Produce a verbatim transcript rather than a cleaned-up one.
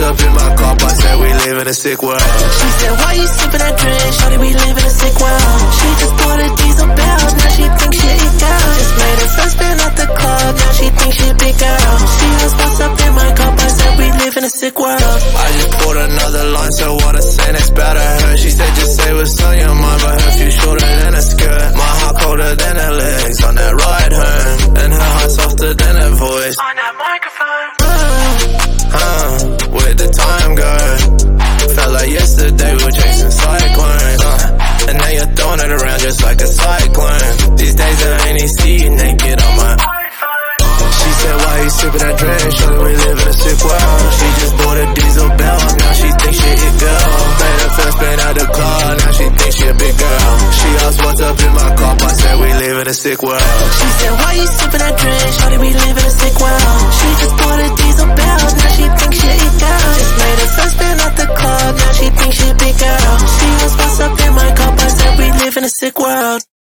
up in my car, I said we live in a sick world. She said, why you sipping that drink? Shawty, we live in a sick world. She just bought a diesel bell, now she thinks she a girl. Just made her first spin at the club, now she thinks she a big girl. She has what's up in my cup, I said we live in a sick world. I just poured another line, so what I say next bad to her. She said just say what's on your mind, but her few shorter than a skirt. My heart colder than her legs on that ride home, and her heart softer than her voice on that microphone. Uh, uh, where'd the time go? Felt like yesterday we were chasing cyclones, uh, and now you're throwing it around just like a cyclone. These days I ain't see you naked on my iPhone. She said, why you sipping that drink? Shawty, we live in a sick world. She just bought a diesel bell, now she thinks she a girl. Made her first spin out the car, now she thinks she a big girl. She asked what's up in my cup, I said we live in a sick world. She said, why you sipping that drink? Shawty, we live in a sick world. She just bought a diesel bell, now she